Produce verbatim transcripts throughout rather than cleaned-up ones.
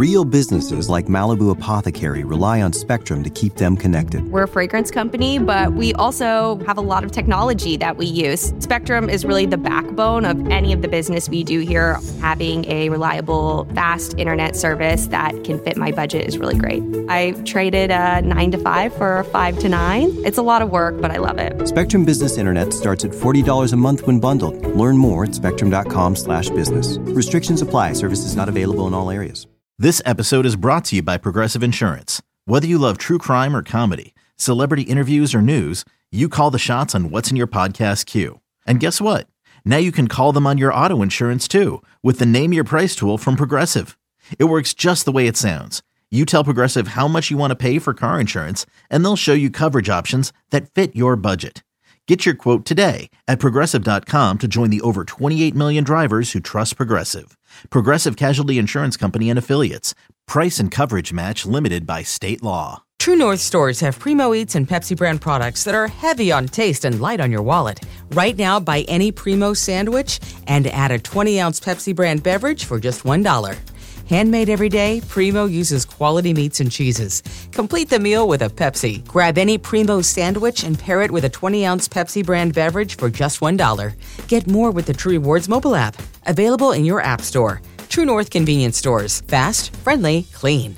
Real businesses like Malibu Apothecary rely on Spectrum to keep them connected. We're a fragrance company, but we also have a lot of technology that we use. Spectrum is really the backbone of any of the business we do here. Having a reliable, fast internet service that can fit my budget is really great. I traded a nine to five for a five to nine. It's a lot of work, but I love it. Spectrum Business Internet starts at forty dollars a month when bundled. Learn more at spectrum.com slash business. Restrictions apply. Services not available in all areas. This episode is brought to you by Progressive Insurance. Whether you love true crime or comedy, celebrity interviews or news, you call the shots on what's in your podcast queue. And guess what? Now you can call them on your auto insurance too with the Name Your Price tool from Progressive. It works just the way it sounds. You tell Progressive how much you want to pay for car insurance, and they'll show you coverage options that fit your budget. Get your quote today at Progressive dot com to join the over twenty-eight million drivers who trust Progressive. Progressive Casualty Insurance Company and Affiliates. Price and coverage match limited by state law. True North stores have Primo Eats and Pepsi brand products that are heavy on taste and light on your wallet. Right now, buy any Primo sandwich and add a twenty-ounce Pepsi brand beverage for just one dollar. Handmade every day, Primo uses quality meats and cheeses. Complete the meal with a Pepsi. Grab any Primo sandwich and pair it with a twenty-ounce Pepsi brand beverage for just one dollar. Get more with the True Rewards mobile app. Available in your app store. True North convenience stores. Fast, friendly, clean.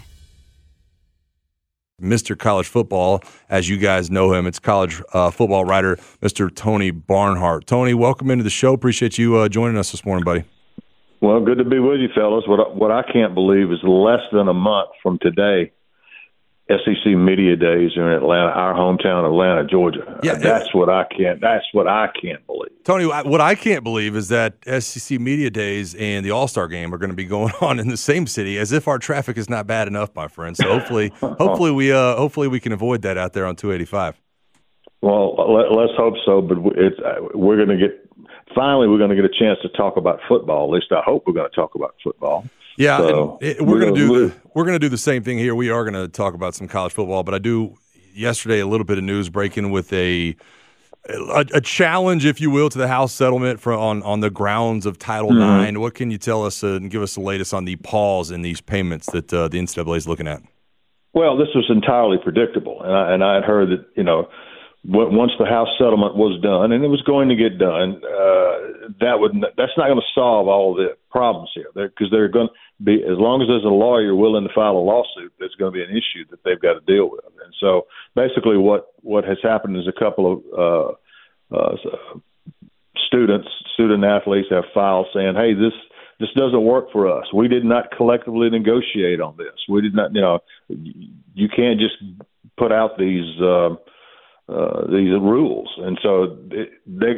Mister College Football, as you guys know him, it's college uh, football writer, Mister Tony Barnhart. Tony, welcome into the show. Appreciate you uh, joining us this morning, buddy. Well, good to be with you, fellas. What I, what I can't believe is less than a month from today, S E C Media Days are in Atlanta, our hometown, Atlanta, Georgia. Yeah, that's yeah. what I can't. That's what I can't believe. Tony, what I can't believe is that S E C Media Days and the All-Star Game are going to be going on in the same city, as if our traffic is not bad enough, my friend. So hopefully, hopefully we, uh, hopefully we can avoid that out there on two eighty-five. Well, let, let's hope so. But it's we're going to get. Finally, we're going to get a chance to talk about football. At least I hope we're going to talk about football. Yeah, so, it, we're going to do the, we're going to do the same thing here. We are going to talk about some college football, but I do yesterday a little bit of news breaking with a a, a challenge, if you will, to the House settlement for on on the grounds of Title mm-hmm. nine. What can you tell us uh, and give us the latest on the pause in these payments that uh, the N C double A is looking at? Well, this was entirely predictable, and I, and I had heard that you know. Once the House settlement was done, and it was going to get done, uh, that would that's not going to solve all the problems here, because they're, they're going to be, as long as there's a lawyer willing to file a lawsuit, there's going to be an issue that they've got to deal with. And so, basically, what, what has happened is a couple of uh, uh, students, student athletes, have filed saying, "Hey, this this doesn't work for us. We did not collectively negotiate on this. We did not, you know, you can't just put out these." Uh, Uh, these rules, and so they, they,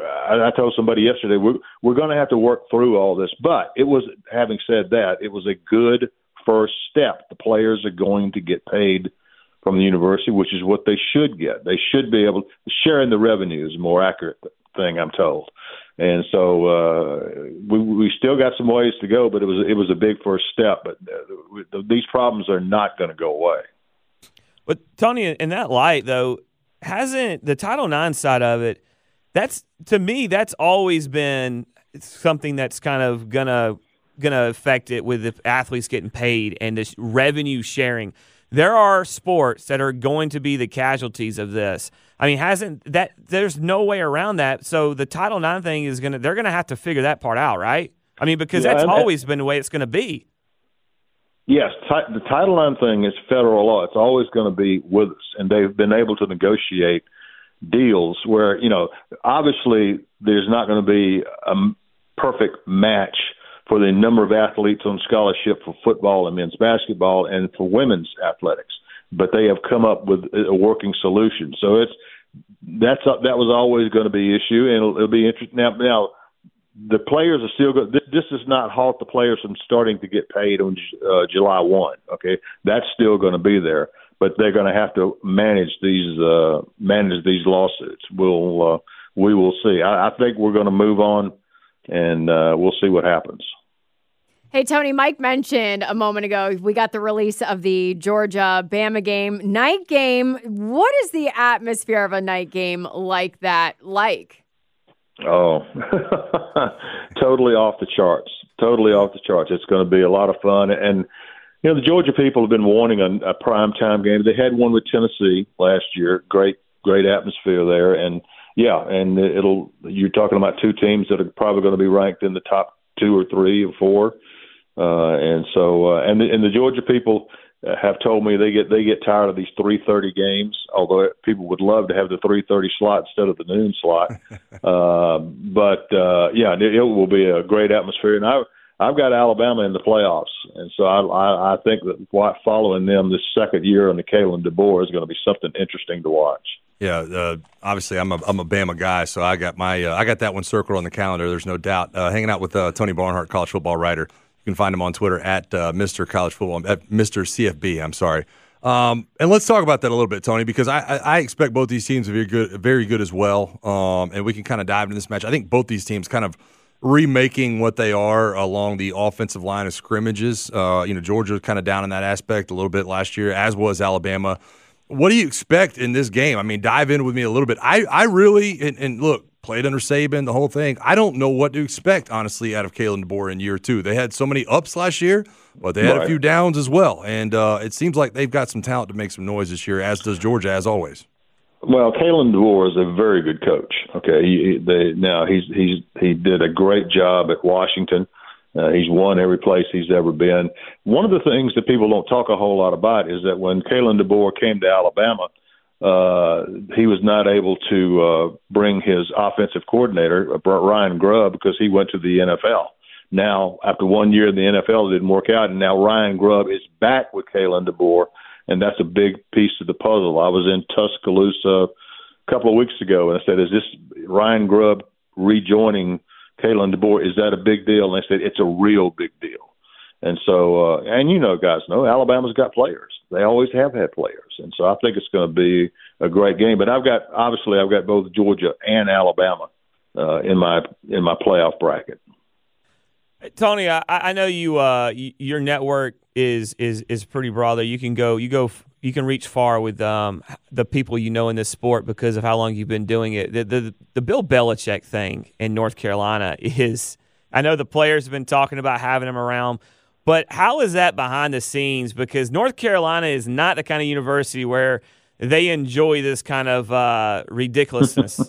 I told somebody yesterday we're we're going to have to work through all this. But it was, having said that, it was a good first step. The players are going to get paid from the university, which is what they should get. They should be able to share in the revenue is a more accurate thing, I'm told. And so uh, we we still got some ways to go, but it was it was a big first step. But uh, these problems are not going to go away. But Tony, in that light, though. Hasn't the Title nine side of it, that's, to me, that's always been something that's kind of gonna gonna affect it with the athletes getting paid and this revenue sharing. There are sports that are going to be the casualties of this. I mean, hasn't that there's no way around that. So the Title nine thing is gonna they're gonna have to figure that part out, right? I mean, because yeah, that's and, always been the way it's gonna be. Yes, t- the Title nine thing is federal law. It's always going to be with us, and they've been able to negotiate deals where, you know, obviously there's not going to be a perfect match for the number of athletes on scholarship for football and men's basketball and for women's athletics, but they have come up with a working solution. So it's that's that was always going to be an issue, and it'll, it'll be interesting. Now, now the players are still going. This, this does not halt the players from starting to get paid on uh, July first. Okay, that's still going to be there, but they're going to have to manage these uh, manage these lawsuits. We'll uh, we will see. I, I think we're going to move on, and uh, we'll see what happens. Hey, Tony, Mike mentioned a moment ago, we got the release of the Georgia-Bama game. Night game, what is the atmosphere of a night game like that like? Oh, totally off the charts. Totally off the charts. It's going to be a lot of fun. And You know, the Georgia people have been wanting a, a primetime game. They had one with Tennessee last year. Great, great atmosphere there. And, yeah, and it'll you're talking about two teams that are probably going to be ranked in the top two or three or four. Uh, and so, uh, and, the, and the Georgia people have told me they get they get tired of these three thirty games, although people would love to have the three thirty slot instead of the noon slot. uh, but, uh, yeah, it, it will be a great atmosphere. And I I've got Alabama in the playoffs, and so I, I, I think that following them this second year on the Kalen DeBoer is going to be something interesting to watch. Yeah, uh, obviously I'm a I'm a Bama guy, so I got my uh, I got that one circled on the calendar. There's no doubt. Uh, hanging out with uh, Tony Barnhart, college football writer. You can find him on Twitter at uh, Mister College Football, at Mister C F B. I'm sorry. Um, and let's talk about that a little bit, Tony, because I, I, I expect both these teams to be good, very good as well. Um, and we can kind of dive into this match. I think both these teams kind of remaking what they are along the offensive line of scrimmages. Uh, you know, Georgia was kind of down in that aspect a little bit last year, as was Alabama. What do you expect in this game? I mean, dive in with me a little bit. I, I really, and, and look, played under Saban, the whole thing. I don't know what to expect, honestly, out of Kalen DeBoer in year two. They had so many ups last year, but they had right. a few downs as well. And uh, it seems like they've got some talent to make some noise this year, as does Georgia, as always. Well, Kalen DeBoer is a very good coach. Okay, he, they, now he's he's he did a great job at Washington. Uh, he's won every place he's ever been. One of the things that people don't talk a whole lot about is that when Kalen DeBoer came to Alabama, uh, he was not able to uh, bring his offensive coordinator, Ryan Grubb, because he went to the N F L. Now, after one year in the N F L, it didn't work out, and now Ryan Grubb is back with Kalen DeBoer. And that's a big piece of the puzzle. I was in Tuscaloosa a couple of weeks ago, and I said, is this Ryan Grubb rejoining Kalen DeBoer? Is that a big deal? And they said, it's a real big deal. And so, uh, and you know, guys know, Alabama's got players. They always have had players. And so I think it's going to be a great game. But I've got, obviously, I've got both Georgia and Alabama uh, in my in my playoff bracket. Tony, I, I know you. Uh, your network is is is pretty broad. There, you can go. You go. You can reach far with um, the people you know in this sport because of how long you've been doing it. The, the the Bill Belichick thing in North Carolina is. I know the players have been talking about having him around, but how is that behind the scenes? Because North Carolina is not the kind of university where they enjoy this kind of uh, ridiculousness.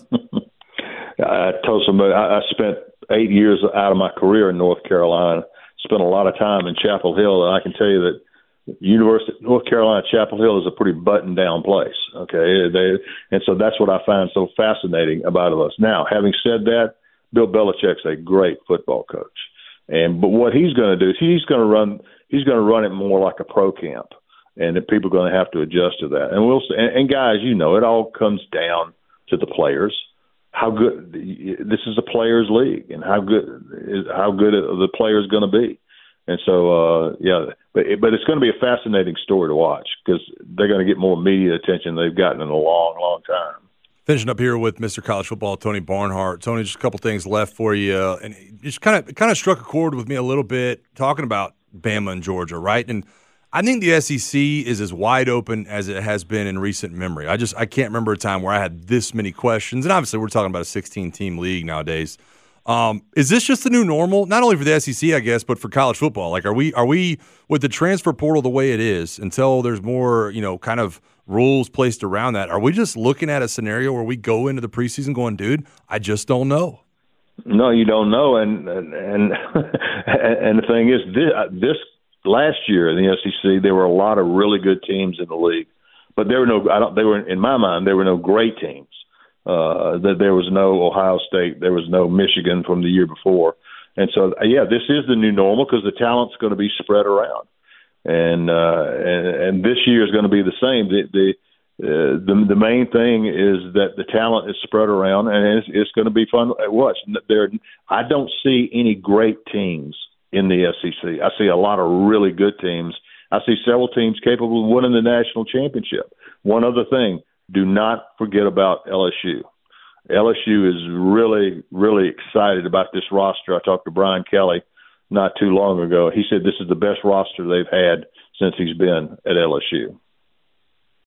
I told somebody I, I spent eight years out of my career in North Carolina, spent a lot of time in Chapel Hill, and I can tell you that University of North Carolina, Chapel Hill is a pretty buttoned-down place, okay? They, and so that's what I find so fascinating about us. Now, having said that, Bill Belichick's a great football coach, and but what he's going to do is he's going to run he's going to run it more like a pro camp, and that people are going to have to adjust to that. And we'll and, and guys, you know, it all comes down to the players. How good this is a players' league, and how good is how good are the players going to be, and so uh, yeah, but but it's going to be a fascinating story to watch because they're going to get more media attention than they've gotten in a long, long time. Finishing up here with Mister College Football, Tony Barnhart. Tony, just a couple things left for you, and just kind of kind of struck a chord with me a little bit talking about Bama and Georgia, right? And I think the S E C is as wide open as it has been in recent memory. I just I can't remember a time where I had this many questions. And obviously, we're talking about a sixteen-team league nowadays. Um, is this just the new normal? Not only for the S E C, I guess, but for college football. Like, are we are we with the transfer portal the way it is until there's more, you know, kind of rules placed around that? Are we just looking at a scenario where we go into the preseason going, dude, I just don't know? No, you don't know. And and and, and the thing is, this. this Last year in the S E C, there were a lot of really good teams in the league, but there were no. I don't. They were in my mind. There were no great teams. Uh, that there was no Ohio State. There was no Michigan from the year before, and so yeah, this is the new normal because the talent's going to be spread around, and uh, and, and this year is going to be the same. The the, uh, the the main thing is that the talent is spread around, and it's, it's going to be fun to watch. There, I don't see any great teams in the S E C. I see a lot of really good teams. I see several teams capable of winning the national championship. One other thing, do not forget about L S U. L S U is really, really excited about this roster. I talked to Brian Kelly not too long ago. He said this is the best roster they've had since he's been at L S U.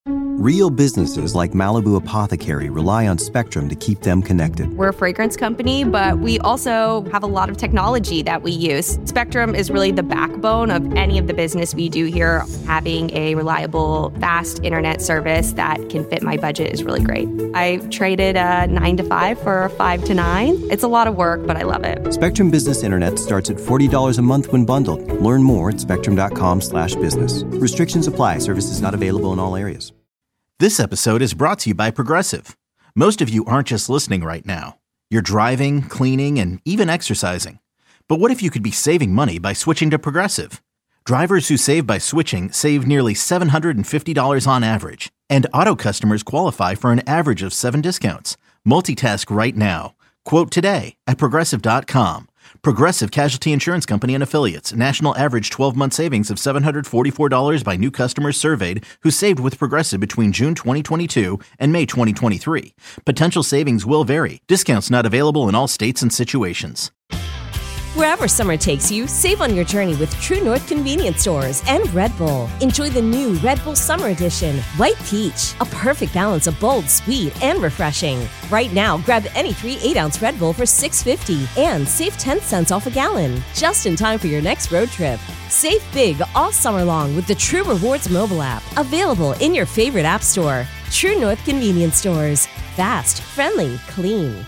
Real businesses like Malibu Apothecary rely on Spectrum to keep them connected. We're a fragrance company, but we also have a lot of technology that we use. Spectrum is really the backbone of any of the business we do here. Having a reliable, fast internet service that can fit my budget is really great. I traded a nine to five for a five to nine. It's a lot of work, but I love it. Spectrum Business Internet starts at forty dollars a month when bundled. Learn more at spectrum.com slash business. Restrictions apply. Services not available in all areas. This episode is brought to you by Progressive. Most of you aren't just listening right now. You're driving, cleaning, and even exercising. But what if you could be saving money by switching to Progressive? Drivers who save by switching save nearly seven hundred fifty dollars on average. And auto customers qualify for an average of seven discounts. Multitask right now. Quote today at Progressive dot com. Progressive Casualty Insurance Company and Affiliates. National average twelve-month savings of seven hundred forty-four dollars by new customers surveyed who saved with Progressive between June twenty twenty-two and May twenty twenty-three. Potential savings will vary. Discounts not available in all states and situations. Wherever summer takes you, save on your journey with True North Convenience Stores and Red Bull. Enjoy the new Red Bull Summer Edition, White Peach, a perfect balance of bold, sweet, and refreshing. Right now, grab any three eight-ounce Red Bull for six fifty and save ten cents off a gallon, just in time for your next road trip. Save big all summer long with the True Rewards mobile app, available in your favorite app store. True North Convenience Stores. Fast, friendly, clean.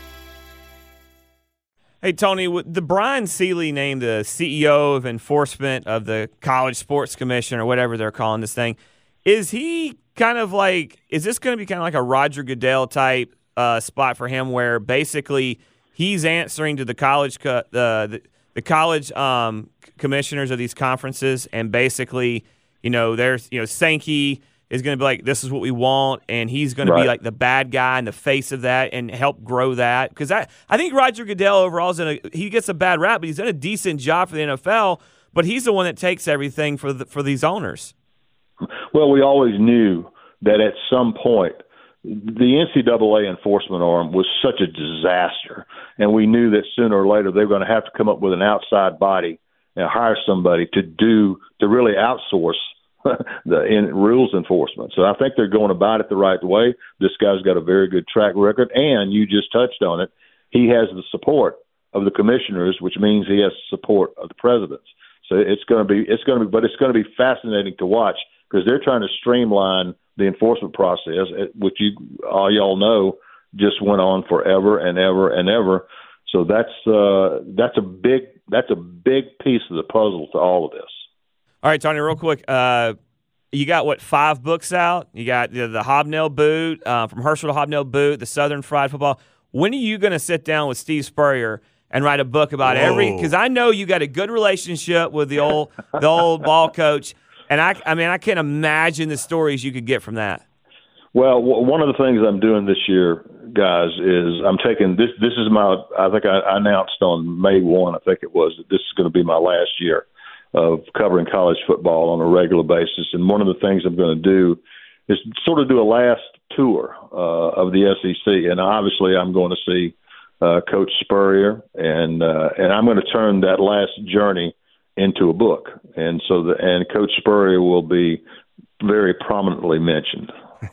Hey, Tony, the Brian Seeley named the C E O of enforcement of the College Sports Commission or whatever they're calling this thing. Is he kind of like, is this going to be kind of like a Roger Goodell type uh, spot for him where basically he's answering to the college co- uh, the, the college um, commissioners of these conferences, and basically, you know, there's, you know, Sankey is going to be like, this is what we want, and he's going right. to be like the bad guy in the face of that and help grow that. Because I, I think Roger Goodell overall is in a, he gets a bad rap, but he's done a decent job for the N F L. But he's the one that takes everything for the, for these owners. Well, we always knew that at some point the N C double A enforcement arm was such a disaster, and we knew that sooner or later they were going to have to come up with an outside body and hire somebody to do to really outsource the in rules enforcement. So I think they're going about it the right way. This guy's got a very good track record, and you just touched on it. He has the support of the commissioners, which means he has the support of the presidents. So it's going to be, it's going to be, but it's going to be fascinating to watch because they're trying to streamline the enforcement process, which you all y'all know just went on forever and ever and ever. So that's uh, that's a big that's a big piece of the puzzle to all of this. All right, Tony, real quick. Uh, you got, what, five books out? You got the, the Hobnail Boot, uh, From Herschel to Hobnail Boot, the Southern Fried Football. When are you going to sit down with Steve Spurrier and write a book about Whoa. every – because I know you got a good relationship with the old the old ball coach, and I, I mean, I can't imagine the stories you could get from that. Well, w- one of the things I'm doing this year, guys, is I'm taking this – this is my – I think I, I announced on May first, I think it was, that this is going to be my last year of covering college football on a regular basis. And one of the things I'm going to do is sort of do a last tour uh, of the S E C. And obviously I'm going to see uh, Coach Spurrier, and uh, and I'm going to turn that last journey into a book. And so the, and Coach Spurrier will be very prominently mentioned.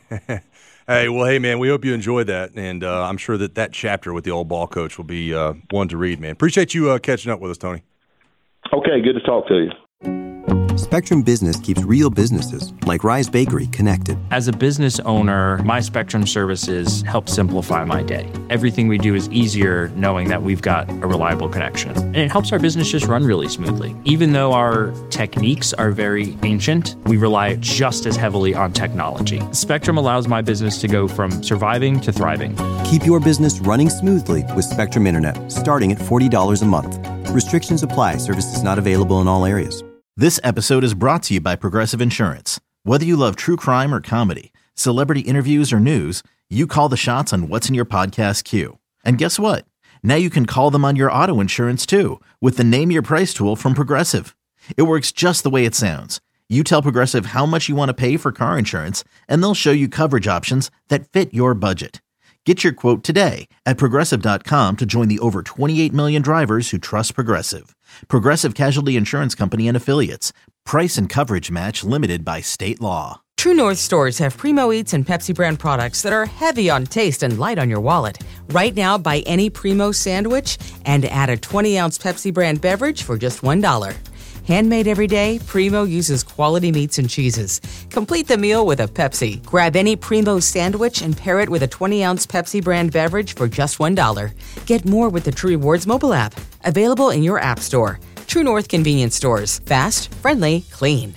Hey, well, hey, man, we hope you enjoyed that. And uh, I'm sure that that chapter with the old ball coach will be uh, one to read, man. Appreciate you uh, catching up with us, Tony. Okay, good to talk to you. Spectrum Business keeps real businesses, like Rise Bakery, connected. As a business owner, my Spectrum services help simplify my day. Everything we do is easier knowing that we've got a reliable connection. And it helps our business just run really smoothly. Even though our techniques are very ancient, we rely just as heavily on technology. Spectrum allows my business to go from surviving to thriving. Keep your business running smoothly with Spectrum Internet, starting at forty dollars a month. Restrictions apply. Services not available in all areas. This episode is brought to you by Progressive Insurance. Whether you love true crime or comedy, celebrity interviews or news, you call the shots on what's in your podcast queue. And guess what? Now you can call them on your auto insurance too with the Name Your Price tool from Progressive. It works just the way it sounds. You tell Progressive how much you want to pay for car insurance, and they'll show you coverage options that fit your budget. Get your quote today at Progressive dot com to join the over twenty-eight million drivers who trust Progressive. Progressive Casualty Insurance Company and Affiliates. Price and coverage match limited by state law. True North stores have Primo Eats and Pepsi brand products that are heavy on taste and light on your wallet. Right now, buy any Primo sandwich and add a twenty ounce Pepsi brand beverage for just one dollar. Handmade every day, Primo uses quality meats and cheeses. Complete the meal with a Pepsi. Grab any Primo sandwich and pair it with a twenty ounce Pepsi brand beverage for just one dollar. Get more with the True Rewards mobile app. Available in your app store. True North convenience stores. Fast, friendly, clean.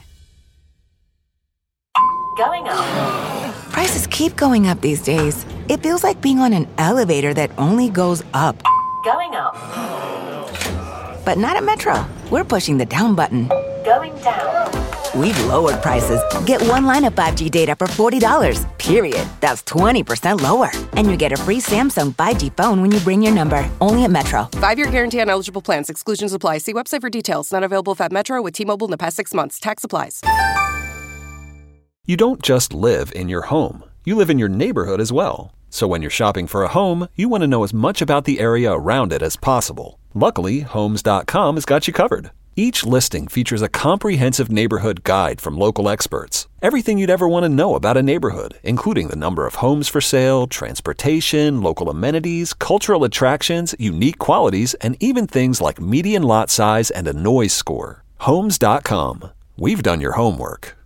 Going up. Prices keep going up these days. It feels like being on an elevator that only goes up. Going up. But not at Metro. We're pushing the down button. Going down. We've lowered prices. Get one line of five G data for forty dollars, period. That's twenty percent lower. And you get a free Samsung five G phone when you bring your number. Only at Metro. Five-year guarantee on eligible plans. Exclusions apply. See website for details. Not available at Metro with T-Mobile in the past six months. Tax applies. You don't just live in your home. You live in your neighborhood as well. So when you're shopping for a home, you want to know as much about the area around it as possible. Luckily, Homes dot com has got you covered. Each listing features a comprehensive neighborhood guide from local experts. Everything you'd ever want to know about a neighborhood, including the number of homes for sale, transportation, local amenities, cultural attractions, unique qualities, and even things like median lot size and a noise score. Homes dot com. We've done your homework.